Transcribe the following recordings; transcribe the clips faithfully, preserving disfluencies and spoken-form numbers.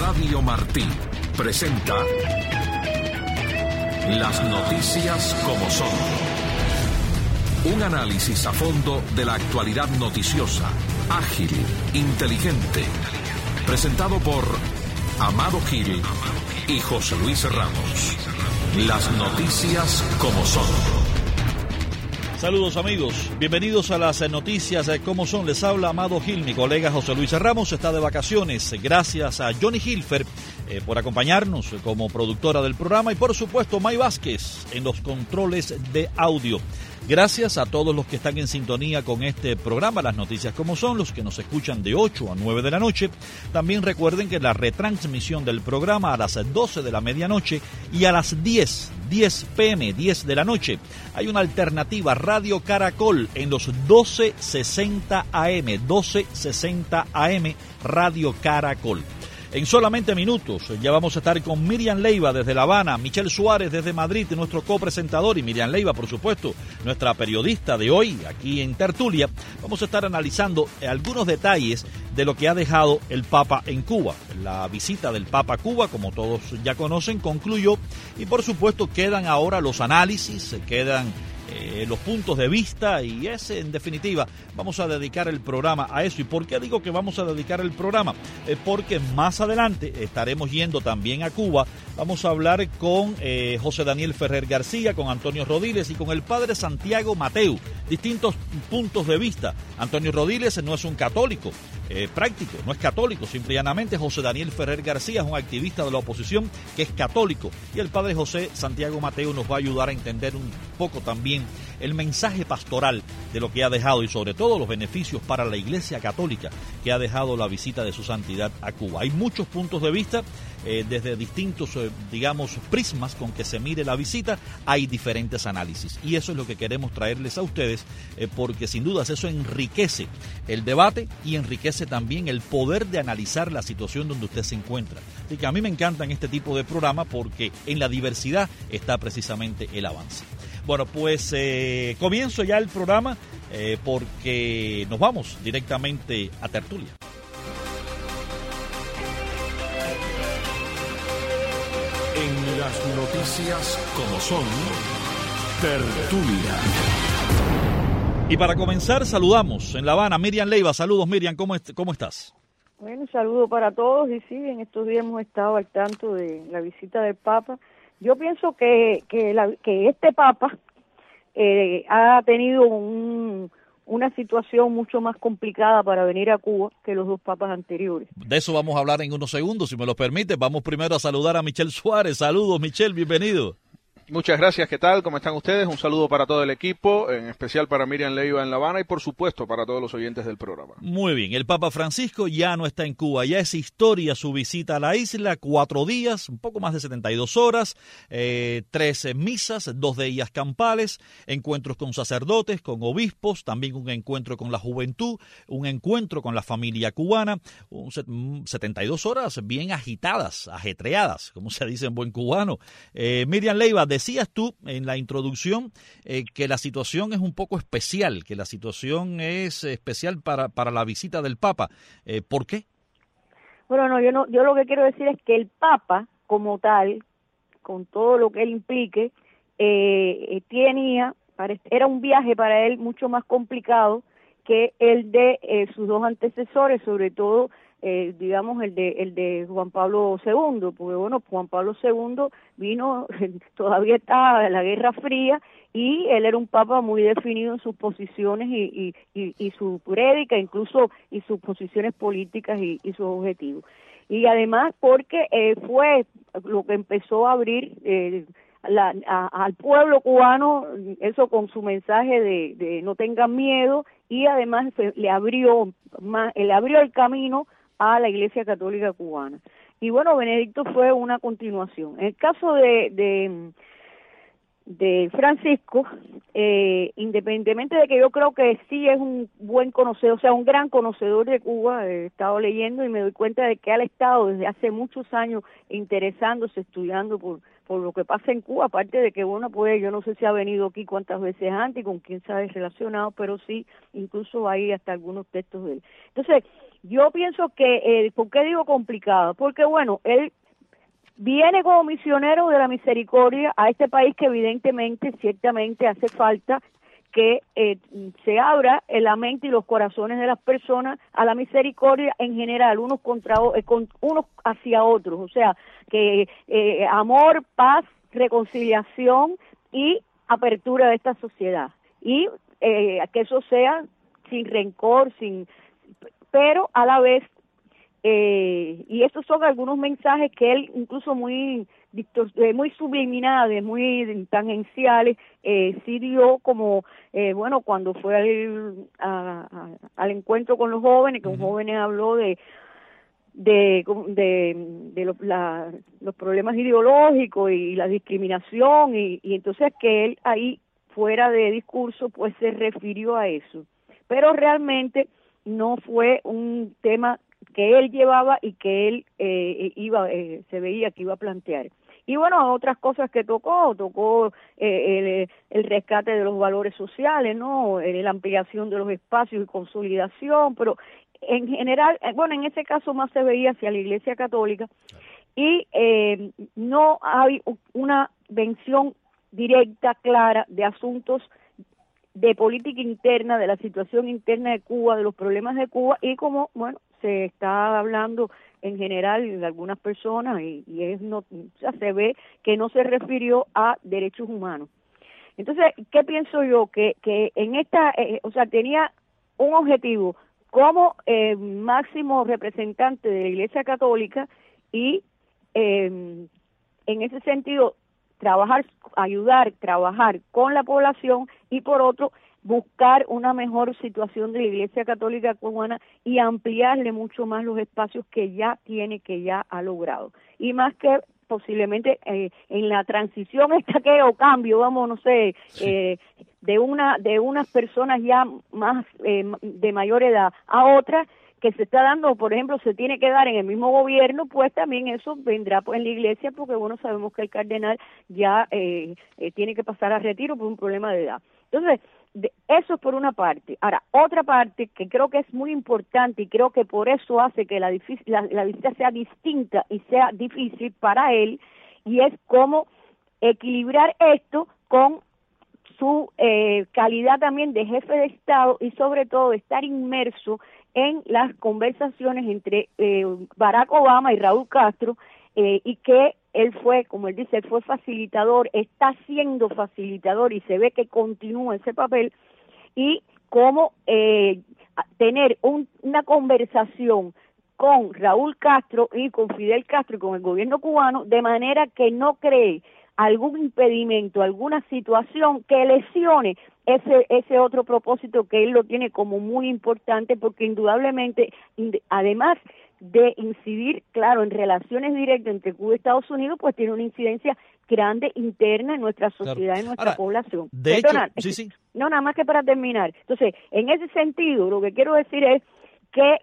Radio Martí presenta Las noticias como son. Un análisis a fondo de la actualidad noticiosa, ágil, inteligente. Presentado por Amado Gil y José Luis Ramos. Las noticias como son. Saludos amigos, bienvenidos a las noticias como son. Les habla Amado Gil, mi colega José Luis Ramos está de vacaciones. Gracias a Johnny Hilfer eh, por acompañarnos como productora del programa y por supuesto May Vázquez en los controles de audio. Gracias a todos los que están en sintonía con este programa, Las Noticias como son, los que nos escuchan de ocho a nueve de la noche. También recuerden que la retransmisión del programa a las doce de la medianoche y a las diez, diez pe eme, diez de la noche. Hay una alternativa, Radio Caracol, en los doce sesenta a eme, doce sesenta a eme, Radio Caracol. En solamente minutos ya vamos a estar con Miriam Leiva desde La Habana, Michelle Suárez desde Madrid, nuestro copresentador, y Miriam Leiva, por supuesto, nuestra periodista de hoy aquí en Tertulia. Vamos a estar analizando algunos detalles de lo que ha dejado el Papa en Cuba. La visita del Papa a Cuba, como todos ya conocen, concluyó y por supuesto quedan ahora los análisis, quedan Eh, los puntos de vista y ese, en definitiva, vamos a dedicar el programa a eso. ¿Y por qué digo que vamos a dedicar el programa? Eh, porque más adelante estaremos yendo también a Cuba. Vamos a hablar con eh, José Daniel Ferrer García, con Antonio Rodiles y con el padre Santiago Mateu. Distintos puntos de vista. Antonio Rodiles no es un católico eh, práctico, no es católico, simple y llanamente. José Daniel Ferrer García es un activista de la oposición que es católico. Y el padre José Santiago Mateu nos va a ayudar a entender un poco también el mensaje pastoral de lo que ha dejado y sobre todo los beneficios para la Iglesia Católica que ha dejado la visita de su santidad a Cuba. Hay muchos puntos de vista, eh, desde distintos, eh, digamos, prismas con que se mire la visita, hay diferentes análisis y eso es lo que queremos traerles a ustedes, eh, porque sin dudas eso enriquece el debate y enriquece también el poder de analizar la situación donde usted se encuentra. Así que a mí me encantan este tipo de programas porque en la diversidad está precisamente el avance. Bueno, pues eh, comienzo ya el programa eh, porque nos vamos directamente a Tertulia. En las noticias como son, Tertulia. Y para comenzar saludamos en La Habana Miriam Leiva. Saludos Miriam, ¿cómo, est- cómo estás? Bueno, un saludo para todos y sí, en estos días hemos estado al tanto de la visita del Papa. Yo pienso que que, la, que este Papa eh, ha tenido un, una situación mucho más complicada para venir a Cuba que los dos papas anteriores. De eso vamos a hablar en unos segundos, si me lo permite. Vamos primero a saludar a Michelle Suárez. Saludos Michelle, bienvenido. Muchas gracias, ¿qué tal? ¿Cómo están ustedes? Un saludo para todo el equipo, en especial para Miriam Leiva en La Habana y por supuesto para todos los oyentes del programa. Muy bien, el Papa Francisco ya no está en Cuba, ya es historia su visita a la isla, cuatro días, un poco más de setenta y dos horas, eh, trece misas, dos de ellas campales, encuentros con sacerdotes, con obispos, también un encuentro con la juventud, un encuentro con la familia cubana, un set, setenta y dos horas bien agitadas, ajetreadas, como se dice en buen cubano. Eh, Miriam Leiva, decías tú en la introducción eh, que la situación es un poco especial, que la situación es especial para, para la visita del Papa. Eh, ¿Por qué? Bueno, no, yo no, yo lo que quiero decir es que el Papa, como tal, con todo lo que él implique, eh, tenía, era un viaje para él mucho más complicado que el de eh, sus dos antecesores, sobre todo Eh, digamos el de el de Juan Pablo segundo, porque bueno, Juan Pablo segundo vino, todavía estaba la Guerra Fría y él era un papa muy definido en sus posiciones y, y, y, y su prédica, incluso y sus posiciones políticas y, y sus objetivos. Y además porque eh, fue lo que empezó a abrir eh, la, a, al pueblo cubano, eso con su mensaje de, de no tengan miedo, y además le abrió más, le abrió el camino a la Iglesia Católica Cubana. Y bueno, Benedicto fue una continuación. En el caso de de, de Francisco, eh, independientemente de que yo creo que sí es un buen conocedor, o sea, un gran conocedor de Cuba, he estado leyendo y me doy cuenta de que él ha estado desde hace muchos años interesándose, estudiando por por lo que pasa en Cuba, aparte de que, bueno, pues yo no sé si ha venido aquí cuántas veces antes y con quién se ha relacionado, pero sí, incluso hay hasta algunos textos de él. Entonces, yo pienso que, eh, ¿por qué digo complicado? Porque bueno, él viene como misionero de la misericordia a este país que evidentemente, ciertamente hace falta que eh, se abra la mente y los corazones de las personas a la misericordia en general, unos contra eh, con, unos hacia otros, o sea, que eh, amor, paz, reconciliación y apertura de esta sociedad, y eh, que eso sea sin rencor, sin, pero a la vez, eh, y estos son algunos mensajes que él incluso muy muy subliminales, muy tangenciales, eh, sí dio como, eh, bueno, cuando fue al, a, a, al encuentro con los jóvenes, que un uh-huh. joven habló de de, de, de lo, la, los problemas ideológicos y la discriminación, y, y entonces que él ahí, fuera de discurso, pues se refirió a eso. Pero realmente no fue un tema que él llevaba y que él eh, iba, eh, se veía que iba a plantear. Y bueno, otras cosas que tocó, tocó eh, el, el rescate de los valores sociales, ¿no? Eh, la ampliación de los espacios y consolidación, pero en general, eh, bueno, en ese caso más se veía hacia la Iglesia Católica, y eh, no hay una mención directa, clara, de asuntos de política interna, de la situación interna de Cuba, de los problemas de Cuba, y como, bueno, se está hablando en general de algunas personas, y, y es no, o sea, se ve que no se refirió a derechos humanos. Entonces, ¿qué pienso yo? Que, que en esta, eh, o sea, tenía un objetivo como eh, máximo representante de la Iglesia Católica, y eh, en ese sentido trabajar, ayudar, trabajar con la población, y por otro, buscar una mejor situación de la Iglesia Católica cubana y ampliarle mucho más los espacios que ya tiene, que ya ha logrado. Y más que posiblemente eh, en la transición esta que o cambio, vamos, no sé, sí. eh, de una de unas personas ya más eh, de mayor edad a otras, que se está dando, por ejemplo, se tiene que dar en el mismo gobierno, pues también eso vendrá pues en la iglesia, porque bueno, sabemos que el cardenal ya eh, eh, tiene que pasar a retiro por un problema de edad. Entonces, de, eso es por una parte. Ahora, otra parte que creo que es muy importante, y creo que por eso hace que la, la, la visita sea distinta y sea difícil para él, y es cómo equilibrar esto con su eh, calidad también de jefe de Estado, y sobre todo estar inmerso en las conversaciones entre eh, Barack Obama y Raúl Castro, eh, y que él fue, como él dice, él fue facilitador, está siendo facilitador, y se ve que continúa ese papel, y cómo eh, tener un, una conversación con Raúl Castro y con Fidel Castro y con el gobierno cubano, de manera que no cree algún impedimento, alguna situación que lesione ese ese otro propósito que él lo tiene como muy importante, porque indudablemente, además de incidir, claro, en relaciones directas entre Cuba y Estados Unidos, pues tiene una incidencia grande interna en nuestra sociedad, claro, en nuestra Ahora, población. De Perdona, hecho, sí, sí. No, nada más que para terminar. Entonces, en ese sentido, lo que quiero decir es que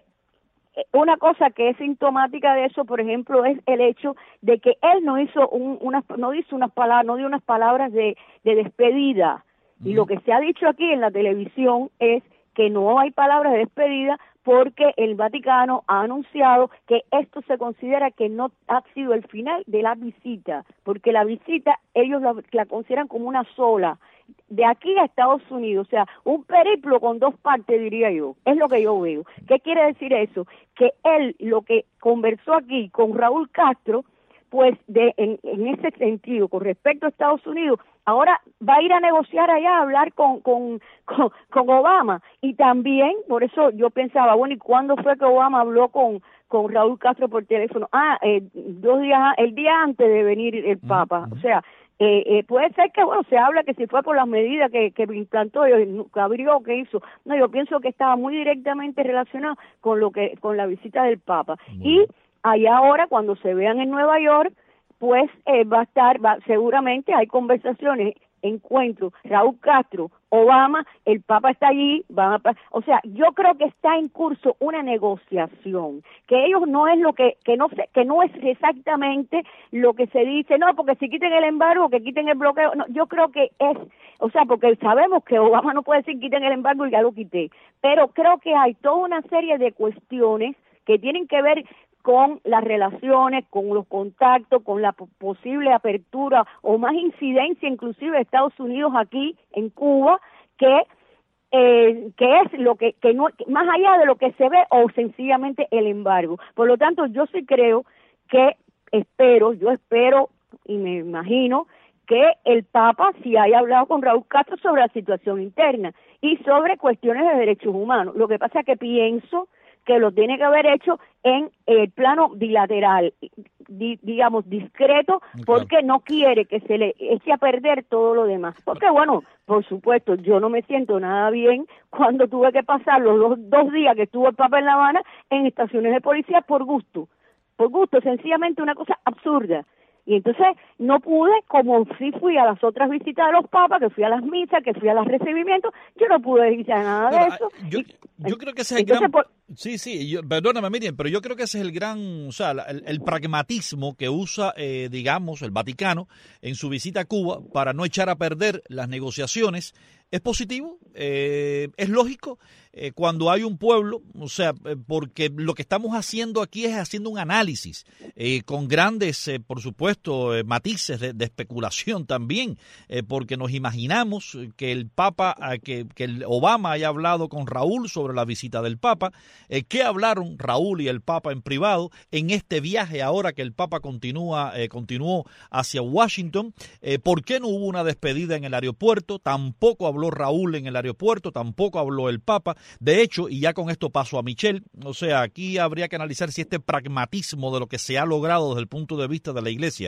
una cosa que es sintomática de eso, por ejemplo, es el hecho de que él no hizo un, unas, no dice unas palabras, no dio unas palabras de, de despedida. Mm. Y lo que se ha dicho aquí en la televisión es que no hay palabras de despedida, porque el Vaticano ha anunciado que esto se considera que no ha sido el final de la visita, porque la visita ellos la, la consideran como una sola, de aquí a Estados Unidos, o sea, un periplo con dos partes, diría yo, es lo que yo veo. ¿Qué quiere decir eso? Que él, lo que conversó aquí con Raúl Castro, pues de en, en ese sentido, con respecto a Estados Unidos, ahora va a ir a negociar allá, a hablar con, con, con, con Obama, y también, por eso yo pensaba, bueno, ¿y cuándo fue que Obama habló con, con Raúl Castro por teléfono? Ah, eh, dos días, el día antes de venir el Papa, o sea, Eh, eh, puede ser que, bueno, se habla que si fue por las medidas que, que implantó, que abrió, que hizo. No, yo pienso que estaba muy directamente relacionado con lo que, con la visita del Papa. Bueno. Y allá ahora, cuando se vean en Nueva York, pues eh, va a estar, va, seguramente hay conversaciones, encuentros, Raúl Castro, Obama, el Papa está allí, van a, o sea, yo creo que está en curso una negociación, que ellos no es lo que, que no se, que no es exactamente lo que se dice, no, porque si quiten el embargo, que quiten el bloqueo, no, yo creo que es, o sea, porque sabemos que Obama no puede decir quiten el embargo y ya lo quité, pero creo que hay toda una serie de cuestiones que tienen que ver con las relaciones, con los contactos, con la posible apertura o más incidencia inclusive de Estados Unidos aquí en Cuba, que eh, que es lo que, que no, más allá de lo que se ve o sencillamente el embargo. Por lo tanto, yo sí creo que espero, yo espero y me imagino que el Papa sí haya hablado con Raúl Castro sobre la situación interna y sobre cuestiones de derechos humanos. Lo que pasa es que pienso que lo tiene que haber hecho en el plano bilateral, di, digamos, discreto, porque no quiere que se le eche a perder todo lo demás. Porque, bueno, por supuesto, yo no me siento nada bien cuando tuve que pasar los dos, dos días que estuvo el Papa en La Habana en estaciones de policía por gusto, por gusto, sencillamente una cosa absurda. Y entonces no pude, como sí fui a las otras visitas de los papas, que fui a las misas, que fui a los recibimientos, yo no pude ir a nada pero, de eso. Yo, y, yo creo que ese es el gran... Por... Sí, sí, yo, perdóname Miriam, pero yo creo que ese es el gran, o sea, el, el pragmatismo que usa, eh, digamos, el Vaticano en su visita a Cuba para no echar a perder las negociaciones. ¿Es positivo? Eh, ¿Es lógico? Eh, cuando hay un pueblo, o sea, eh, porque lo que estamos haciendo aquí es haciendo un análisis eh, con grandes, eh, por supuesto, eh, matices de, de especulación también, eh, porque nos imaginamos que el Papa, eh, que, que el Obama haya hablado con Raúl sobre la visita del Papa, eh, ¿qué hablaron Raúl y el Papa en privado en este viaje ahora que el Papa continúa, eh, continuó hacia Washington? Eh, ¿Por qué no hubo una despedida en el aeropuerto? Tampoco habló Raúl en el aeropuerto, tampoco habló el Papa. De hecho, y ya con esto paso a Michelle, o sea, aquí habría que analizar si este pragmatismo de lo que se ha logrado desde el punto de vista de la Iglesia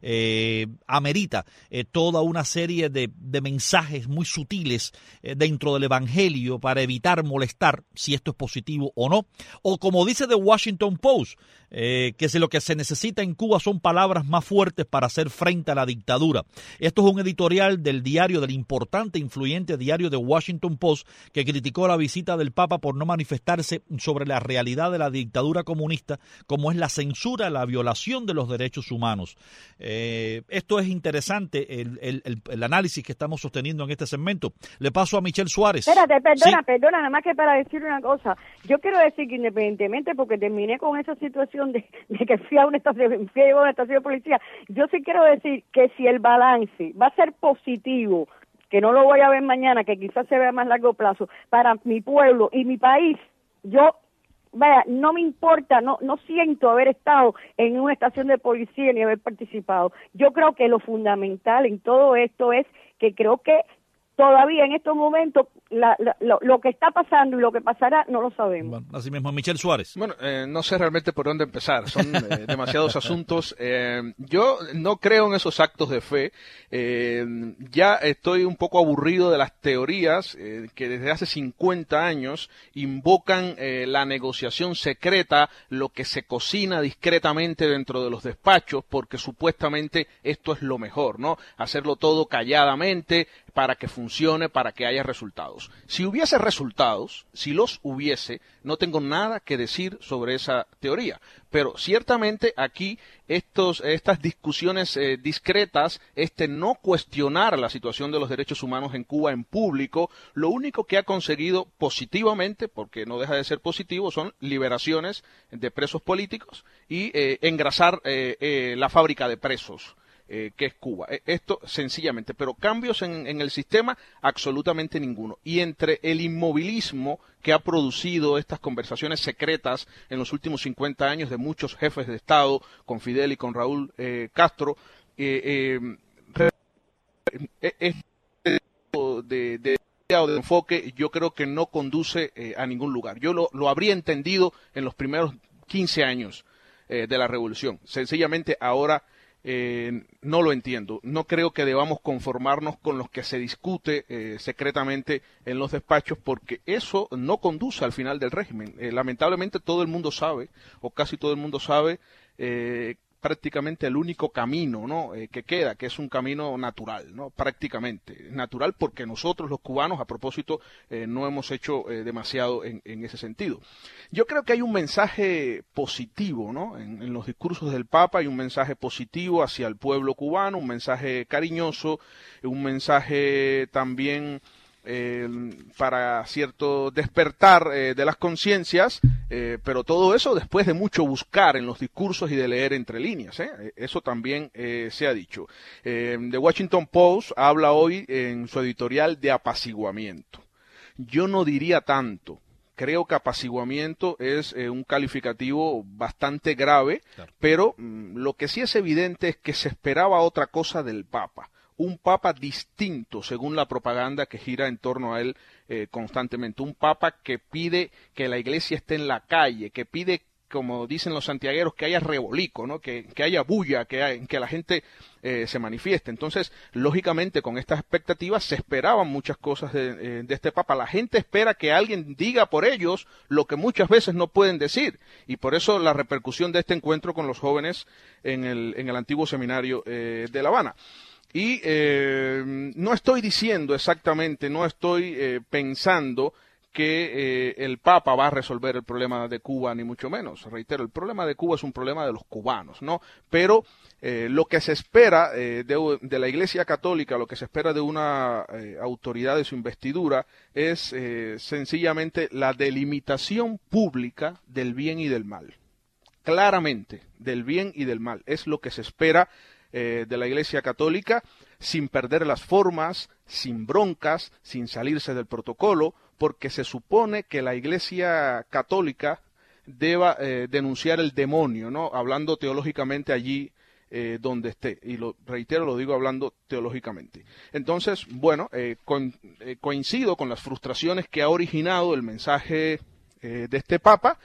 eh, amerita eh, toda una serie de, de mensajes muy sutiles eh, dentro del Evangelio para evitar molestar, si esto es positivo o no. O como dice The Washington Post, eh, que si lo que se necesita en Cuba son palabras más fuertes para hacer frente a la dictadura. Esto es un editorial del diario, del importante, influyente diario The Washington Post, que criticó la visita del Papa por no manifestarse sobre la realidad de la dictadura comunista, como es la censura, la violación de los derechos humanos. Eh, esto es interesante, el, el, el, el análisis que estamos sosteniendo en este segmento. Le paso a Michelle Suárez. Espérate, perdona, ¿Sí? perdona, nada más que para decir una cosa. Yo quiero decir que independientemente, porque terminé con esa situación de, de que fui a una estación, fui a una estación de policía, yo sí quiero decir que si el balance va a ser positivo, que no lo voy a ver mañana, que quizás se vea a más largo plazo, para mi pueblo y mi país, yo, vaya, no me importa, no no siento haber estado en una estación de policía ni haber participado. Yo creo que lo fundamental en todo esto es que creo que todavía en estos momentos la, la, lo, lo que está pasando y lo que pasará no lo sabemos. Bueno, así mismo, Michelle Suárez. Bueno, eh, no sé realmente por dónde empezar, son eh, demasiados asuntos. Eh, yo no creo en esos actos de fe. Eh, ya estoy un poco aburrido de las teorías eh, que desde hace cincuenta años invocan eh, la negociación secreta, lo que se cocina discretamente dentro de los despachos, porque supuestamente esto es lo mejor, ¿no? Hacerlo todo calladamente para que funcione, para que haya resultados. Si hubiese resultados, si los hubiese, no tengo nada que decir sobre esa teoría. Pero ciertamente aquí estos, estas discusiones eh, discretas, este no cuestionar la situación de los derechos humanos en Cuba en público, lo único que ha conseguido positivamente, porque no deja de ser positivo, son liberaciones de presos políticos y eh, engrasar eh, eh, la fábrica de presos. Eh, que es Cuba. Eh, esto sencillamente, pero cambios en, en el sistema, absolutamente ninguno. Y entre el inmovilismo que ha producido estas conversaciones secretas en los últimos cincuenta años de muchos jefes de Estado, con Fidel y con Raúl eh, Castro, eh, eh, este tipo de, de, de enfoque yo creo que no conduce eh, a ningún lugar. Yo lo, lo habría entendido en los primeros quince años eh, de la revolución. Sencillamente ahora Eh, no lo entiendo. No creo que debamos conformarnos con lo que se discute eh, secretamente en los despachos, porque eso no conduce al final del régimen. Eh, lamentablemente todo el mundo sabe, o casi todo el mundo sabe, eh, prácticamente el único camino, ¿no? eh, que queda, que es un camino natural, ¿no? Prácticamente natural, porque nosotros los cubanos, a propósito, eh, no hemos hecho eh, demasiado en, en ese sentido. Yo creo que hay un mensaje positivo, ¿no? En, en los discursos del Papa hay un mensaje positivo hacia el pueblo cubano, un mensaje cariñoso, un mensaje también eh, para cierto despertar eh, de las conciencias, eh, pero todo eso después de mucho buscar en los discursos y de leer entre líneas, ¿eh? Eso también eh, se ha dicho. Eh, The Washington Post habla hoy en su editorial de apaciguamiento. Yo no diría tanto. Creo que apaciguamiento es eh, un calificativo bastante grave, claro. Pero mm, lo que sí es evidente es que se esperaba otra cosa del Papa. Un Papa distinto según la propaganda que gira en torno a él eh, constantemente. Un Papa que pide que la Iglesia esté en la calle, que pide, como dicen los santiagueros, que haya rebolico, ¿no? que, que haya bulla, que, hay, que la gente eh, se manifieste. Entonces, lógicamente, con estas expectativas se esperaban muchas cosas de, de este Papa. La gente espera que alguien diga por ellos lo que muchas veces no pueden decir. Y por eso la repercusión de este encuentro con los jóvenes en el, en el antiguo seminario eh, de La Habana. Y eh, no estoy diciendo exactamente, no estoy eh, pensando que eh, el Papa va a resolver el problema de Cuba, ni mucho menos. Reitero, el problema de Cuba es un problema de los cubanos, ¿no? Pero eh, lo que se espera eh, de, de la Iglesia Católica, lo que se espera de una eh, autoridad de su investidura, es eh, sencillamente la delimitación pública del bien y del mal. Claramente, del bien y del mal. Es lo que se espera eh, de la Iglesia Católica, sin perder las formas, sin broncas, sin salirse del protocolo, porque se supone que la Iglesia Católica deba eh, denunciar el demonio, ¿no? Hablando teológicamente allí eh, donde esté. Y lo reitero, lo digo hablando teológicamente. Entonces, bueno, eh, con, eh, coincido con las frustraciones que ha originado el mensaje eh, de este Papa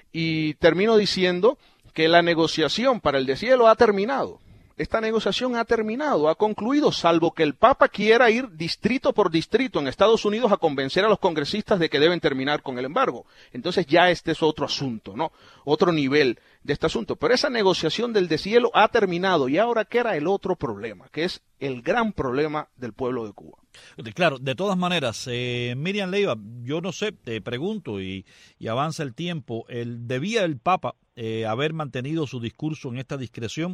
y termino diciendo que la negociación para el deshielo ha terminado. Esta negociación ha terminado, ha concluido, salvo que el Papa quiera ir distrito por distrito en Estados Unidos a convencer a los congresistas de que deben terminar con el embargo. Entonces ya este es otro asunto, ¿no? Otro nivel de este asunto. Pero esa negociación del deshielo ha terminado y ahora queda el otro problema, que es el gran problema del pueblo de Cuba. Claro, de todas maneras, eh, Miriam Leiva, yo no sé, te pregunto y, y avanza el tiempo, el, ¿debía el Papa eh, haber mantenido su discurso en esta discreción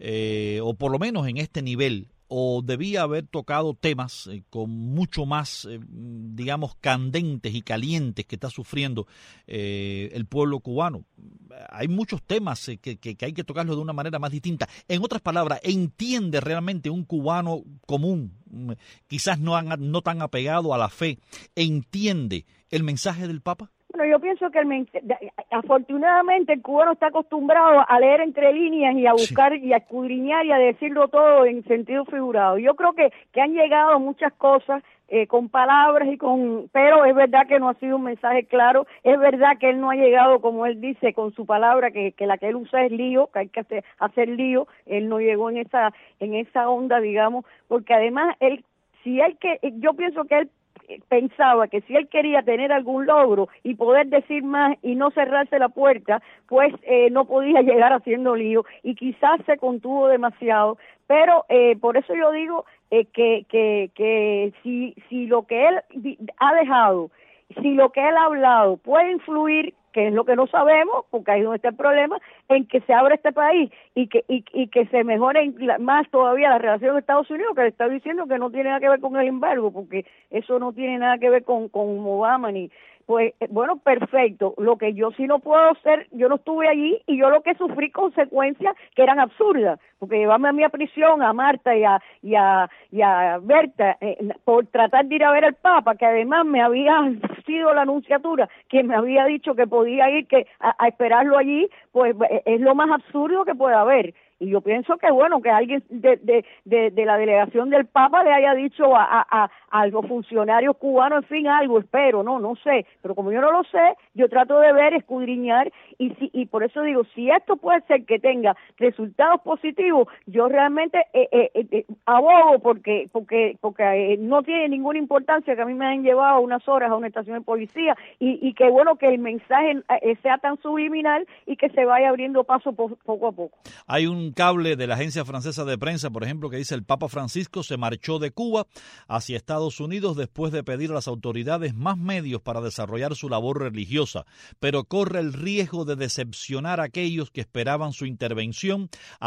eh, o por lo menos en este nivel? ¿O debía haber tocado temas eh, con mucho más, eh, digamos, candentes y calientes que está sufriendo eh, el pueblo cubano? Hay muchos temas eh, que, que, que hay que tocarlos de una manera más distinta. En otras palabras, ¿entiende realmente un cubano común, quizás no, han, no tan apegado a la fe, entiende el mensaje del Papa? Bueno, yo pienso que el, afortunadamente el cubano está acostumbrado a leer entre líneas y a buscar sí. y a escudriñar y a decirlo todo en sentido figurado. Yo creo que, que han llegado muchas cosas eh, con palabras y con, pero es verdad que no ha sido un mensaje claro, es verdad que él no ha llegado, como él dice, con su palabra, que, que la que él usa es lío, que hay que hacer, hacer lío, él no llegó en esa, en esa onda, digamos, porque además él, si él que, yo pienso que él pensaba que si él quería tener algún logro y poder decir más y no cerrarse la puerta, pues eh, no podía llegar haciendo lío y quizás se contuvo demasiado, pero eh, por eso yo digo eh, que, que, que si, si lo que él ha dejado, si lo que él ha hablado puede influir, que es lo que no sabemos, porque ahí es donde está el problema, en que se abra este país y que y, y que se mejore más todavía la relación con Estados Unidos, que le está diciendo que no tiene nada que ver con el embargo, porque eso no tiene nada que ver con, con Obama ni... Pues, bueno, perfecto. Lo que yo sí no puedo hacer, yo no estuve allí y yo lo que sufrí consecuencias que eran absurdas, porque llevarme a mí a prisión, a Marta y a, y a, y a Berta, eh, por tratar de ir a ver al Papa, que además me había sido la anunciatura, que me había dicho que podía ir que a, a esperarlo allí, pues es lo más absurdo que puede haber. Y yo pienso que, bueno, que alguien de, de, de, de la delegación del Papa le haya dicho a, a, a, a los funcionarios cubanos, en fin, algo, espero, no, no sé. Pero como yo no lo sé, yo trato de ver, escudriñar, y si, y por eso digo, si esto puede ser que tenga resultados positivos, yo realmente eh, eh, eh, abogo porque porque porque eh, no tiene ninguna importancia que a mí me hayan llevado unas horas a una estación de policía, y, y que, bueno, que el mensaje eh, sea tan subliminal y que se vaya abriendo paso po, poco a poco. Hay un cable de la agencia francesa de prensa, por ejemplo, que dice: el Papa Francisco se marchó de Cuba hacia Estados Unidos después de pedir a las autoridades más medios para desarrollar su labor religiosa, pero corre el riesgo de decepcionar a aquellos que esperaban su intervención a favor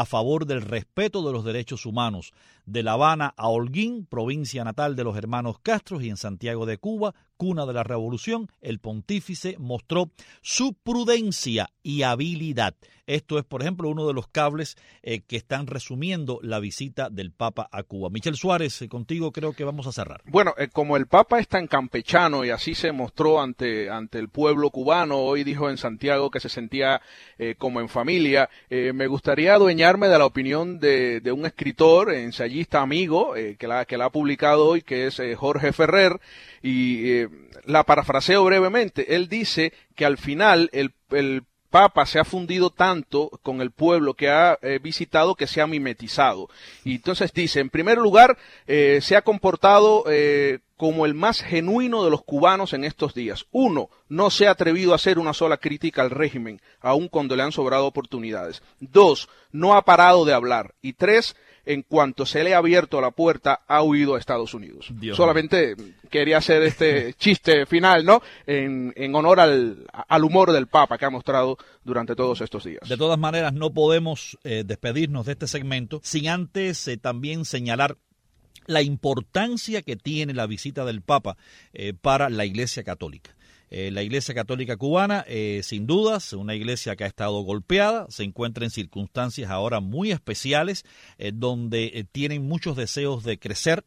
del respeto de los derechos humanos. De La Habana a Holguín, provincia natal de los hermanos Castro, y en Santiago de Cuba, cuna de la revolución, el pontífice mostró su prudencia y habilidad. Esto es, por ejemplo, uno de los cables eh, que están resumiendo la visita del Papa a Cuba. Michel Suárez, eh, contigo creo que vamos a cerrar. Bueno, eh, como el Papa es tan campechano y así se mostró ante, ante el pueblo cubano, hoy dijo en Santiago que se sentía eh, como en familia, eh, me gustaría adueñarme de la opinión de, de un escritor, ensayista amigo, eh, que, la, que la ha publicado hoy, que es eh, Jorge Ferrer, y eh, la parafraseo brevemente. Él dice que al final el, el Papa se ha fundido tanto con el pueblo que ha eh, visitado que se ha mimetizado. Y entonces dice, en primer lugar, eh, se ha comportado eh, como el más genuino de los cubanos en estos días. Uno, no se ha atrevido a hacer una sola crítica al régimen, aun cuando le han sobrado oportunidades. Dos, no ha parado de hablar. Y tres, en cuanto se le ha abierto la puerta, ha huido a Estados Unidos. Dios Solamente Dios. Quería hacer este chiste final, ¿no? En, en honor al, al humor del Papa que ha mostrado durante todos estos días. De todas maneras, no podemos eh, despedirnos de este segmento sin antes eh, también señalar la importancia que tiene la visita del Papa eh, para la Iglesia Católica. Eh, la Iglesia Católica cubana, eh, sin dudas, una iglesia que ha estado golpeada, se encuentra en circunstancias ahora muy especiales, eh, donde eh, tienen muchos deseos de crecer,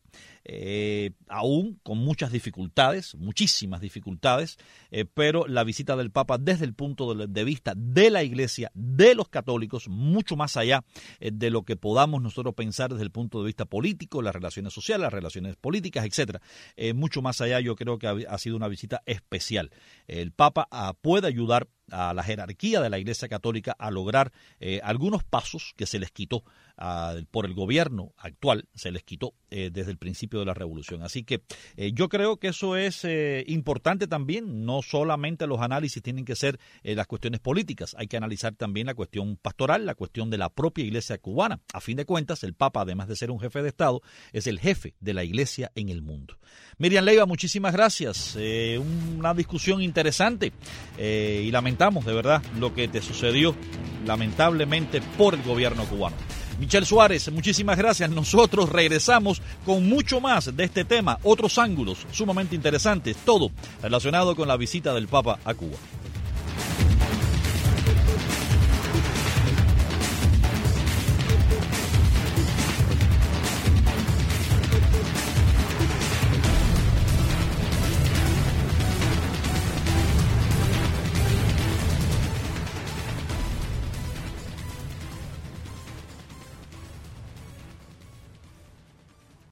eh, aún con muchas dificultades, muchísimas dificultades, eh, pero la visita del Papa desde el punto de, de vista de la Iglesia, de los católicos, mucho más allá eh, de lo que podamos nosotros pensar desde el punto de vista político, las relaciones sociales, las relaciones políticas, etcétera. Eh, mucho más allá, yo creo que ha, ha sido una visita especial. El Papa ah, puede ayudar a la jerarquía de la Iglesia Católica a lograr eh, algunos pasos que se les quitó uh, por el gobierno actual, se les quitó eh, desde el principio de la revolución. Así que eh, yo creo que eso es eh, importante también. No solamente los análisis tienen que ser eh, las cuestiones políticas, hay que analizar también la cuestión pastoral, la cuestión de la propia Iglesia cubana. A fin de cuentas, el Papa, además de ser un jefe de Estado, es el jefe de la Iglesia en el mundo. Miriam Leiva, muchísimas gracias. Eh, una discusión interesante eh, y lamentable de verdad lo que te sucedió lamentablemente por el gobierno cubano. Michel Suárez, muchísimas gracias. Nosotros regresamos con mucho más de este tema, otros ángulos sumamente interesantes, todo relacionado con la visita del Papa a Cuba.